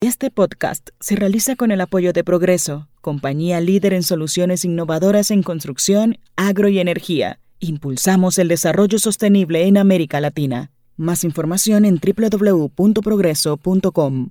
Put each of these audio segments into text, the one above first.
Este podcast se realiza con el apoyo de Progreso, compañía líder en soluciones innovadoras en construcción, agro y energía. Impulsamos el desarrollo sostenible en América Latina. Más información en www.progreso.com.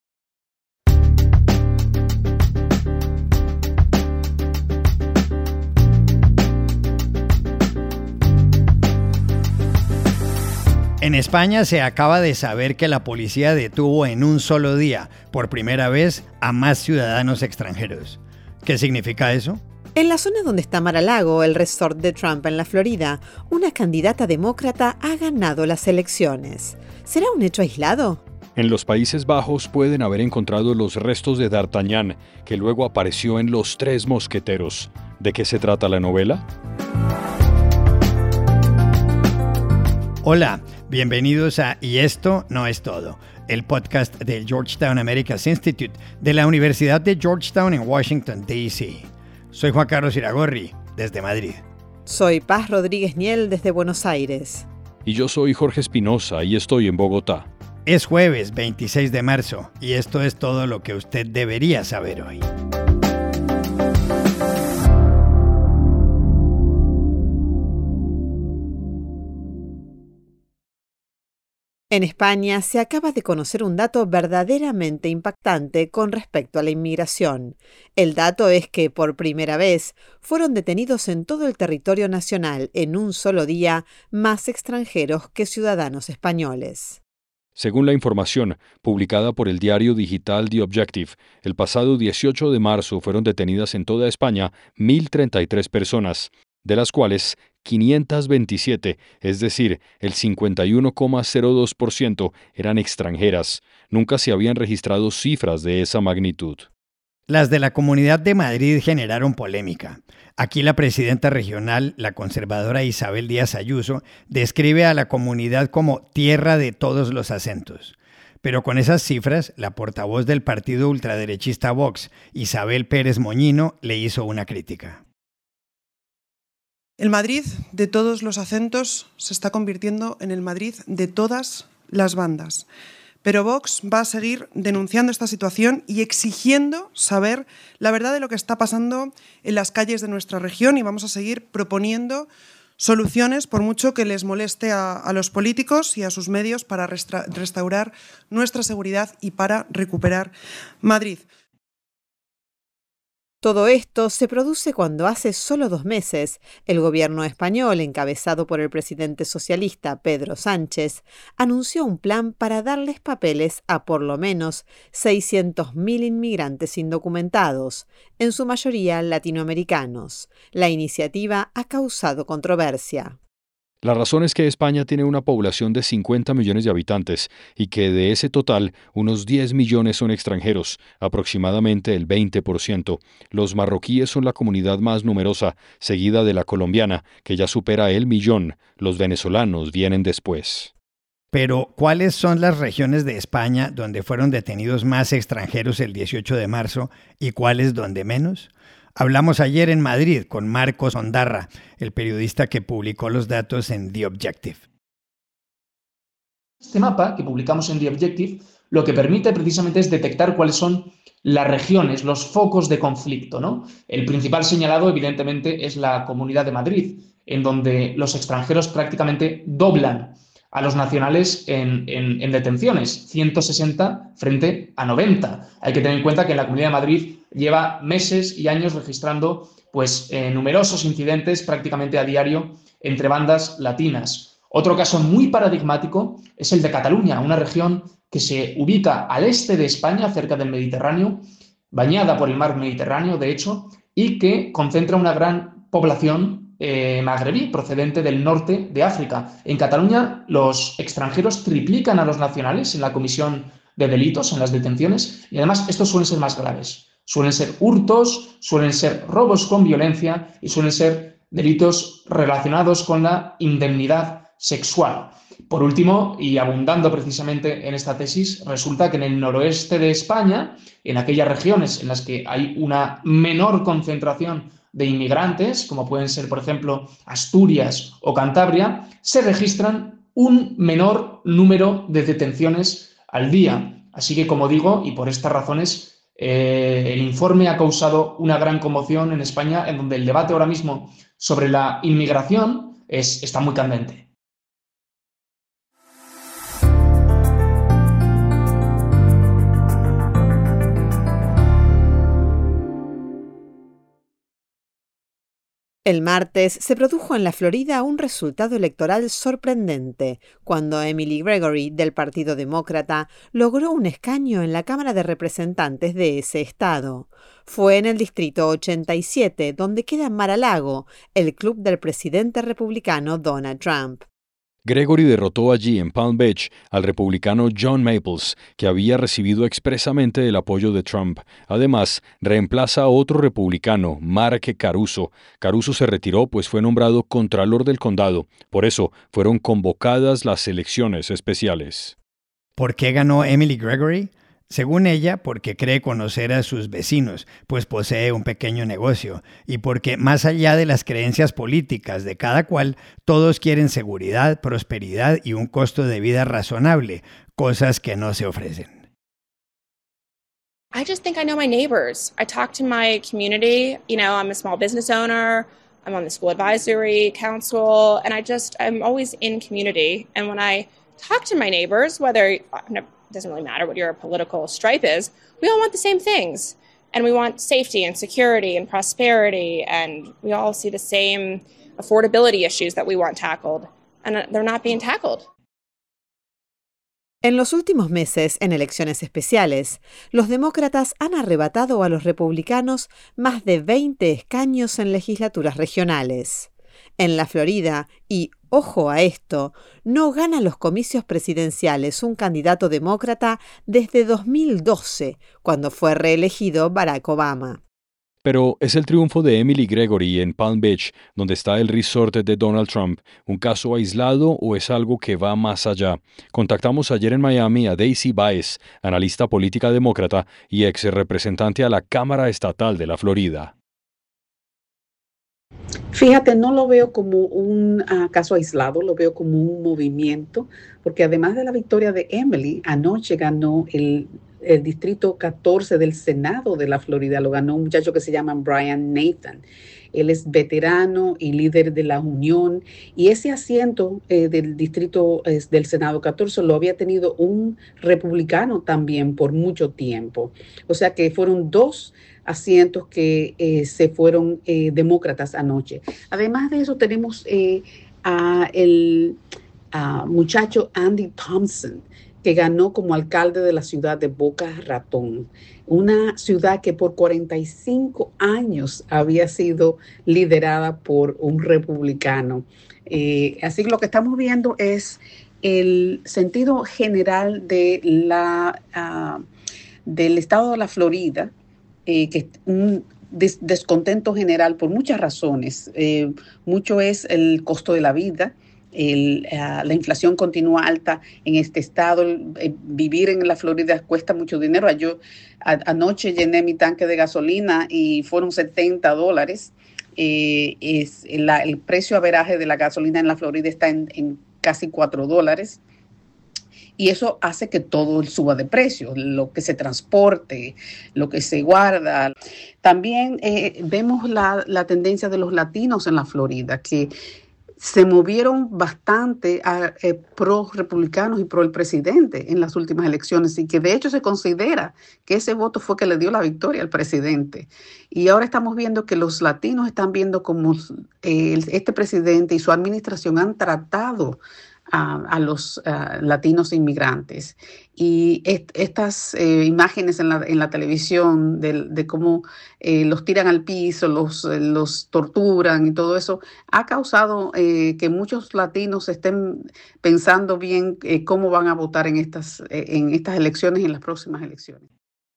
En España se acaba de saber que la policía detuvo en un solo día, por primera vez, a más ciudadanos extranjeros. ¿Qué significa eso? En la zona donde está Mar-a-Lago, el resort de Trump en la Florida, una candidata demócrata ha ganado las elecciones. ¿Será un hecho aislado? En los Países Bajos pueden haber encontrado los restos de D'Artagnan, que luego apareció en Los Tres Mosqueteros. ¿De qué se trata la novela? Hola, bienvenidos a Y esto no es todo, el podcast del Georgetown Americas Institute de la Universidad de Georgetown en Washington, D.C. Soy Juan Carlos Iragorri, desde Madrid. Soy Paz Rodríguez Niel, desde Buenos Aires. Y yo soy Jorge Espinosa y estoy en Bogotá. Es jueves 26 de marzo y esto es todo lo que usted debería saber hoy. En España se acaba de conocer un dato verdaderamente impactante con respecto a la inmigración. El dato es que, por primera vez, fueron detenidos en todo el territorio nacional en un solo día más extranjeros que ciudadanos españoles. Según la información publicada por el diario digital The Objective, el pasado 18 de marzo fueron detenidas en toda España 1.033 personas, de las cuales 527, es decir, el 51,02% eran extranjeras. Nunca se habían registrado cifras de esa magnitud. Las de la Comunidad de Madrid generaron polémica. Aquí la presidenta regional, la conservadora Isabel Díaz Ayuso, describe a la comunidad como tierra de todos los acentos. Pero con esas cifras, la portavoz del partido ultraderechista Vox, Isabel Pérez Moñino, le hizo una crítica. El Madrid de todos los acentos se está convirtiendo en el Madrid de todas las bandas. Pero Vox va a seguir denunciando esta situación y exigiendo saber la verdad de lo que está pasando en las calles de nuestra región, y vamos a seguir proponiendo soluciones, por mucho que les moleste a los políticos y a sus medios, para restaurar nuestra seguridad y para recuperar Madrid. Todo esto se produce cuando hace solo 2 meses el gobierno español, encabezado por el presidente socialista Pedro Sánchez, anunció un plan para darles papeles a por lo menos 600.000 inmigrantes indocumentados, en su mayoría latinoamericanos. La iniciativa ha causado controversia. La razón es que España tiene una población de 50 millones de habitantes y que de ese total, unos 10 millones son extranjeros, aproximadamente el 20%. Los marroquíes son la comunidad más numerosa, seguida de la colombiana, que ya supera el 1.000.000. Los venezolanos vienen después. Pero, ¿cuáles son las regiones de España donde fueron detenidos más extranjeros el 18 de marzo y cuáles donde menos? Hablamos ayer en Madrid con Marcos Ondarra, el periodista que publicó los datos en The Objective. Este mapa que publicamos en The Objective lo que permite precisamente es detectar cuáles son las regiones, los focos de conflicto, ¿no? El principal señalado, evidentemente, es la Comunidad de Madrid, en donde los extranjeros prácticamente doblan a los nacionales en detenciones, 160 frente a 90. Hay que tener en cuenta que la Comunidad de Madrid lleva meses y años registrando numerosos incidentes prácticamente a diario entre bandas latinas. Otro caso muy paradigmático es el de Cataluña, una región que se ubica al este de España, cerca del Mediterráneo, bañada por el mar Mediterráneo, de hecho, y que concentra una gran población magrebí procedente del norte de África. En Cataluña, los extranjeros triplican a los nacionales en la comisión de delitos, en las detenciones, y además estos suelen ser más graves. Suelen ser hurtos, suelen ser robos con violencia y suelen ser delitos relacionados con la indemnidad sexual. Por último, y abundando precisamente en esta tesis, resulta que en el noroeste de España, en aquellas regiones en las que hay una menor concentración de inmigrantes, como pueden ser, por ejemplo, Asturias o Cantabria, se registran un menor número de detenciones al día. Así que, como digo, y por estas razones, el informe ha causado una gran conmoción en España, en donde el debate ahora mismo sobre la inmigración está muy candente. El martes se produjo en la Florida un resultado electoral sorprendente, cuando Emily Gregory, del Partido Demócrata, logró un escaño en la Cámara de Representantes de ese estado. Fue en el Distrito 87, donde queda Mar-a-Lago, el club del presidente republicano Donald Trump. Gregory derrotó allí en Palm Beach al republicano John Maples, que había recibido expresamente el apoyo de Trump. Además, reemplaza a otro republicano, Mark Caruso. Caruso se retiró pues fue nombrado contralor del condado. Por eso fueron convocadas las elecciones especiales. ¿Por qué ganó Emily Gregory? Según ella, porque cree conocer a sus vecinos, pues posee un pequeño negocio, y porque más allá de las creencias políticas de cada cual, todos quieren seguridad, prosperidad y un costo de vida razonable, cosas que no se ofrecen. I just think I know my neighbors. I talk to my community. I'm a small business owner. I'm on the school advisory council, and I'm always in community. And when I talk to my neighbors, it doesn't really matter what your political stripe is, we all want the same things. And we want safety and security and prosperity, and we all see the same affordability issues that we want tackled, and they're not being tackled. En los últimos meses, en elecciones especiales, los demócratas han arrebatado a los republicanos más de 20 escaños en legislaturas regionales. En la Florida, y ojo a esto, no gana los comicios presidenciales un candidato demócrata desde 2012, cuando fue reelegido Barack Obama. Pero ¿es el triunfo de Emily Gregory en Palm Beach, donde está el resort de Donald Trump, un caso aislado o es algo que va más allá? Contactamos ayer en Miami a Daisy Baez, analista política demócrata y ex representante a la Cámara Estatal de la Florida. Fíjate, no lo veo como un caso aislado, lo veo como un movimiento, porque además de la victoria de Emily, anoche ganó el distrito 14 del Senado de la Florida, lo ganó un muchacho que se llama Brian Nathan. Él es veterano y líder de la Unión, y ese asiento del distrito del Senado 14 lo había tenido un republicano también por mucho tiempo. O sea que fueron dos asientos que se fueron demócratas anoche. Además de eso tenemos el muchacho Andy Thompson, que ganó como alcalde de la ciudad de Boca Ratón, una ciudad que por 45 años había sido liderada por un republicano. Así que lo que estamos viendo es el sentido general de del estado de la Florida, que es un descontento general por muchas razones. Mucho es el costo de la vida. La inflación continúa alta en este estado. Vivir en la Florida cuesta mucho dinero. Yo anoche llené mi tanque de gasolina y fueron $70. El precio averaje de la gasolina en la Florida está en casi $4. Y eso hace que todo suba de precio, lo que se transporte, lo que se guarda. También vemos la tendencia de los latinos en la Florida, que se movieron bastante pro republicanos y pro el presidente en las últimas elecciones, y que de hecho se considera que ese voto fue que le dio la victoria al presidente. Y ahora estamos viendo que los latinos están viendo cómo este presidente y su administración han tratado a los latinos inmigrantes. Y estas imágenes en la televisión de cómo los tiran al piso, los torturan y todo eso, ha causado que muchos latinos estén pensando bien cómo van a votar en estas elecciones y en las próximas elecciones.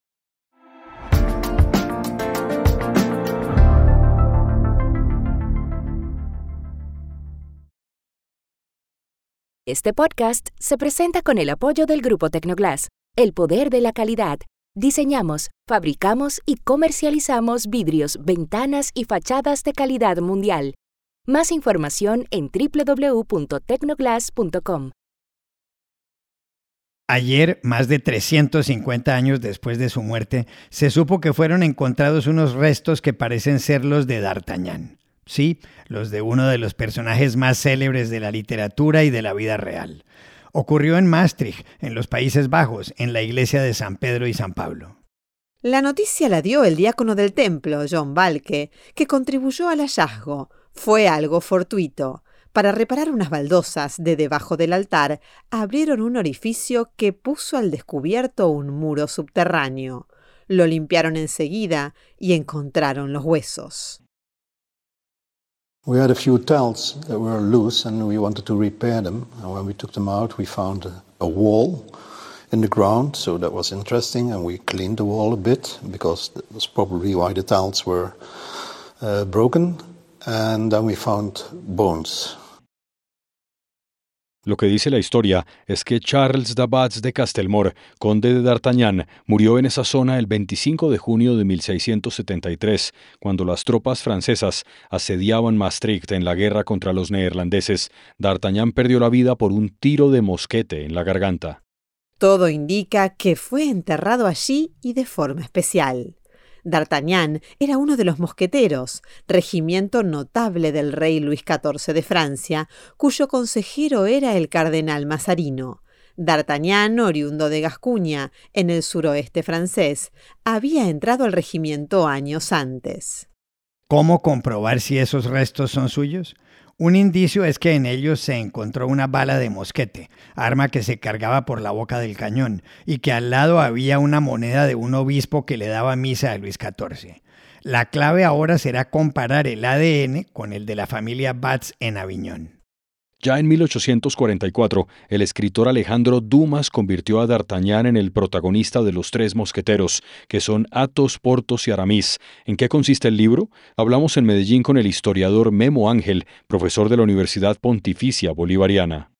Este podcast se presenta con el apoyo del Grupo Tecnoglass, el poder de la calidad. Diseñamos, fabricamos y comercializamos vidrios, ventanas y fachadas de calidad mundial. Más información en www.tecnoglass.com. Ayer, más de 350 años después de su muerte, se supo que fueron encontrados unos restos que parecen ser los de D'Artagnan. Sí, los de uno de los personajes más célebres de la literatura y de la vida real. Ocurrió en Maastricht, en los Países Bajos, en la iglesia de San Pedro y San Pablo. La noticia la dio el diácono del templo, John Balke, que contribuyó al hallazgo. Fue algo fortuito. Para reparar unas baldosas de debajo del altar, abrieron un orificio que puso al descubierto un muro subterráneo. Lo limpiaron enseguida y encontraron los huesos. We had a few tiles that were loose and we wanted to repair them. And when we took them out, we found a wall in the ground, so that was interesting. And we cleaned the wall a bit because that was probably why the tiles were broken. And then we found bones. Lo que dice la historia es que Charles d'Abbats de Castelmore, conde de D'Artagnan, murió en esa zona el 25 de junio de 1673, cuando las tropas francesas asediaban Maastricht en la guerra contra los neerlandeses. D'Artagnan perdió la vida por un tiro de mosquete en la garganta. Todo indica que fue enterrado allí y de forma especial. D'Artagnan era uno de los mosqueteros, regimiento notable del rey Luis XIV de Francia, cuyo consejero era el cardenal Mazarino. D'Artagnan, oriundo de Gascuña, en el suroeste francés, había entrado al regimiento años antes. ¿Cómo comprobar si esos restos son suyos? Un indicio es que en ellos se encontró una bala de mosquete, arma que se cargaba por la boca del cañón, y que al lado había una moneda de un obispo que le daba misa a Luis XIV. La clave ahora será comparar el ADN con el de la familia Batz en Aviñón. Ya en 1844, el escritor Alejandro Dumas convirtió a D'Artagnan en el protagonista de Los Tres Mosqueteros, que son Athos, Porthos y Aramis. ¿En qué consiste el libro? Hablamos en Medellín con el historiador Memo Ángel, profesor de la Universidad Pontificia Bolivariana.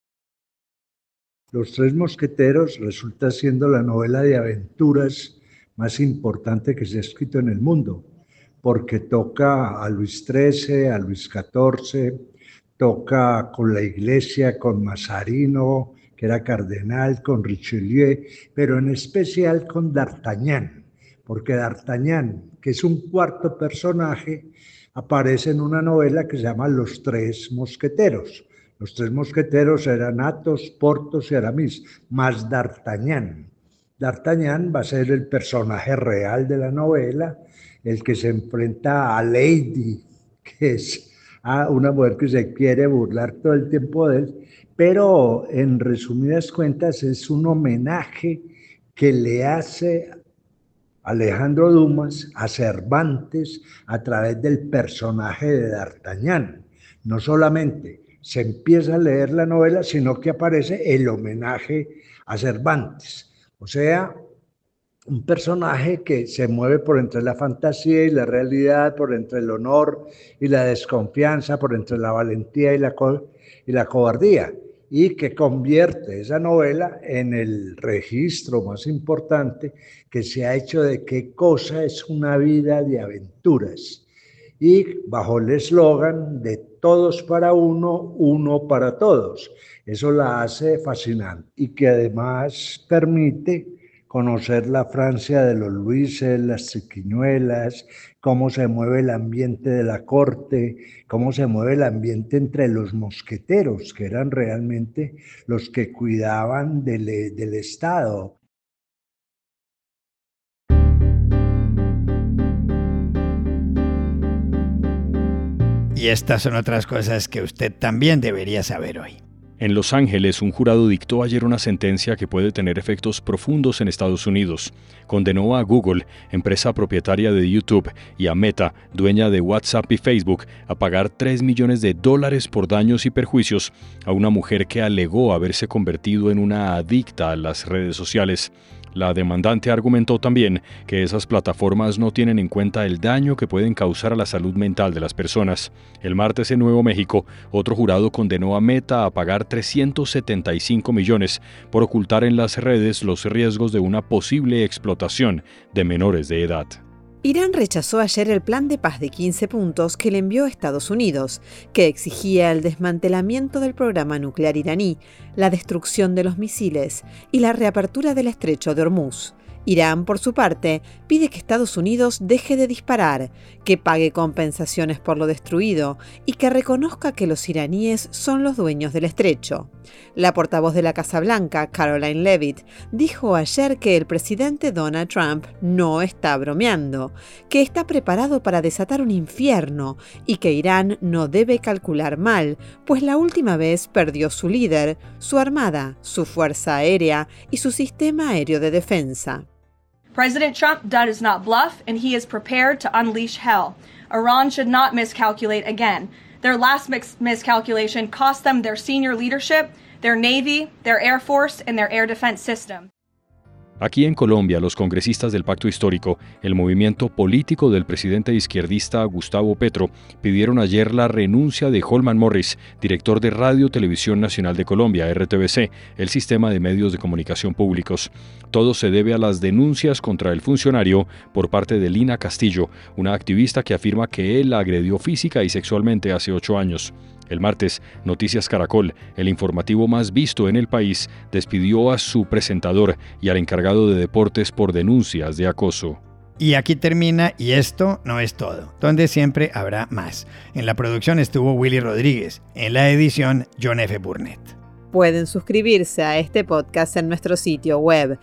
Los Tres Mosqueteros resulta siendo la novela de aventuras más importante que se ha escrito en el mundo, porque toca a Luis XIII, a Luis XIV, toca con la iglesia, con Mazarino, que era cardenal, con Richelieu, pero en especial con D'Artagnan, porque D'Artagnan, que es un cuarto personaje, aparece en una novela que se llama Los Tres Mosqueteros. Los Tres Mosqueteros eran Athos, Porthos y Aramis, más D'Artagnan. D'Artagnan va a ser el personaje real de la novela, el que se enfrenta a Lady, que es una mujer que se quiere burlar todo el tiempo de él, pero en resumidas cuentas es un homenaje que le hace Alejandro Dumas a Cervantes a través del personaje de D'Artagnan. No solamente se empieza a leer la novela, sino que aparece el homenaje a Cervantes. O sea, un personaje que se mueve por entre la fantasía y la realidad, por entre el honor y la desconfianza, por entre la valentía y la cobardía, y que convierte esa novela en el registro más importante que se ha hecho de qué cosa es una vida de aventuras. Y bajo el eslogan de todos para uno, uno para todos. Eso la hace fascinante y que además permite conocer la Francia de los Luises, las triquiñuelas, cómo se mueve el ambiente de la corte, cómo se mueve el ambiente entre los mosqueteros, que eran realmente los que cuidaban del Estado. Y estas son otras cosas que usted también debería saber hoy. En Los Ángeles, un jurado dictó ayer una sentencia que puede tener efectos profundos en Estados Unidos. Condenó a Google, empresa propietaria de YouTube, y a Meta, dueña de WhatsApp y Facebook, a pagar $3 millones por daños y perjuicios a una mujer que alegó haberse convertido en una adicta a las redes sociales. La demandante argumentó también que esas plataformas no tienen en cuenta el daño que pueden causar a la salud mental de las personas. El martes en Nuevo México, otro jurado condenó a Meta a pagar 375 millones por ocultar en las redes los riesgos de una posible explotación de menores de edad. Irán rechazó ayer el plan de paz de 15 puntos que le envió Estados Unidos, que exigía el desmantelamiento del programa nuclear iraní, la destrucción de los misiles y la reapertura del estrecho de Hormuz. Irán, por su parte, pide que Estados Unidos deje de disparar, que pague compensaciones por lo destruido y que reconozca que los iraníes son los dueños del estrecho. La portavoz de la Casa Blanca, Caroline Leavitt, dijo ayer que el presidente Donald Trump no está bromeando, que está preparado para desatar un infierno y que Irán no debe calcular mal, pues la última vez perdió su líder, su armada, su fuerza aérea y su sistema aéreo de defensa. President Trump does not bluff, and he is prepared to unleash hell. Iran should not miscalculate again. Their last miscalculation cost them their senior leadership, their Navy, their Air Force, and their air defense system. Aquí en Colombia, los congresistas del Pacto Histórico, el movimiento político del presidente izquierdista Gustavo Petro, pidieron ayer la renuncia de Holman Morris, director de Radio Televisión Nacional de Colombia, RTBC, el sistema de medios de comunicación públicos. Todo se debe a las denuncias contra el funcionario por parte de Lina Castillo, una activista que afirma que él la agredió física y sexualmente hace 8 años. El martes, Noticias Caracol, el informativo más visto en el país, despidió a su presentador y al encargado de deportes por denuncias de acoso. Y aquí termina Y esto no es todo, donde siempre habrá más. En la producción estuvo Willy Rodríguez, en la edición John F. Burnett. Pueden suscribirse a este podcast en nuestro sitio web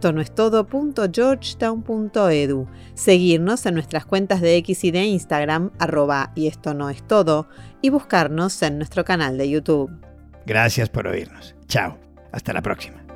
yestonoestodo.georgetown.edu, seguirnos en nuestras cuentas de X y de Instagram @yestonoestodo y buscarnos en nuestro canal de YouTube. Gracias por oírnos. Chao. Hasta la próxima.